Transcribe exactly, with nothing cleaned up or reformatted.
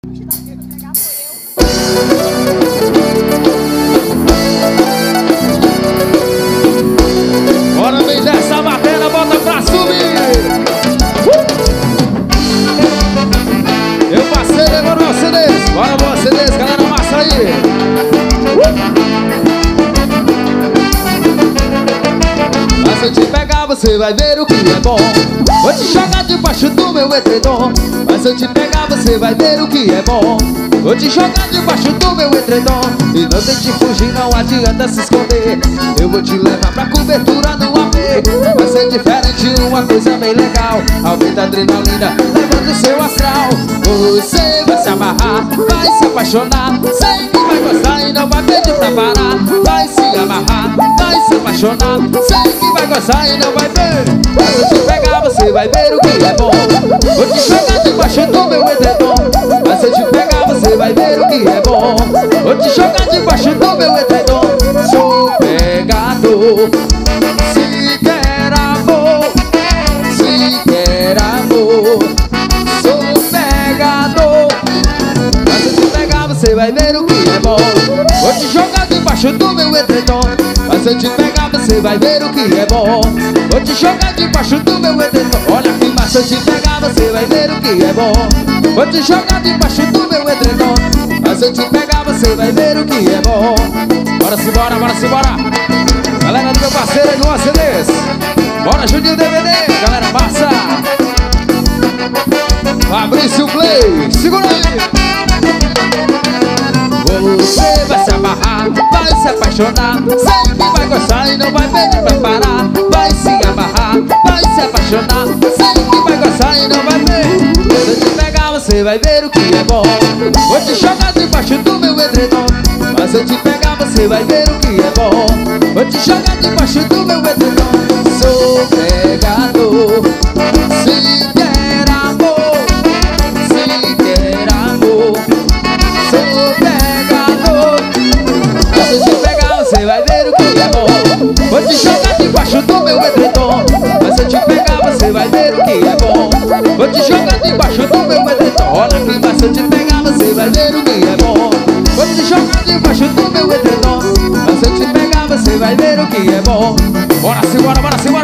Bora vem dessa bateria, bota pra subir. uh! Eu passei, demorou o C Ds. Bora, boa C Ds, galera, massa aí. uh! Mas se eu te pegar, você vai ver o que é bom. Vou te jogar debaixo do meu edredom. Mas se eu te pegar, você vai ver o que é bom. Vou te jogar debaixo do meu edredom. E não tente fugir, não adianta se esconder. Eu vou te levar pra cobertura no A P. Vai ser diferente, uma coisa bem legal. Aumenta a adrenalina, levanta o seu astral. Você vai se amarrar, vai se apaixonar. Sei que vai gostar e não vai pedir pra parar. Vai se amarrar, vai se apaixonar. Sei que vai gostar e não vai ver. Mas se eu te pegar, você vai ver o que é bom. Vou te jogar debaixo do meu edredom. Mas se eu te pegar, você vai ver o que é bom. Vou te jogar debaixo do meu edredom. Sou pegador. Se quer amor, se quer amor, sou pegador. Mas se eu te pegar, você vai ver o que é bom. Vou te jogar debaixo do meu edredom. Mas se eu te pegar, você vai ver o que é bom. Vou te jogar debaixo do meu edredom. Olha aqui, mas se eu te pegar, você vai ver o que é bom. Vou te jogar debaixo do meu edredom. Mas se eu te pegar, você vai ver o que é bom. Bora se bora, bora se bora. Galera do meu parceiro Luan C Ds. Bora Juninho D V D, galera massa. Fabrício Play, segura aí. Você vai se amarrar, vai se apaixonar. Sei que vai gostar e não vai pedir pra parar. Vai se amarrar, vai se apaixonar. Sei que vai gostar e não vai ver. Quando eu te pegar, você vai ver o que é bom. Vou te jogar debaixo do meu edredom. Mas se eu te pegar, você vai ver o que é bom. Vou te jogar debaixo do meu edredom. Sou pegador. Se quer amor, se quer amor, sou pegador. Mas se eu te pegar, você vai ver o que é bom. Vou te jogar debaixo do meu edredom. Mas se eu te pegar, você vai ver o que é bom. Vou te jogar debaixo do meu edredom. Olha aqui, mas se eu te pegar, você vai ver o que é bom. Vou te jogar debaixo do meu edredom. Mas se eu te pegar, você vai ver o que é bom. Bora se bora, bora se bora.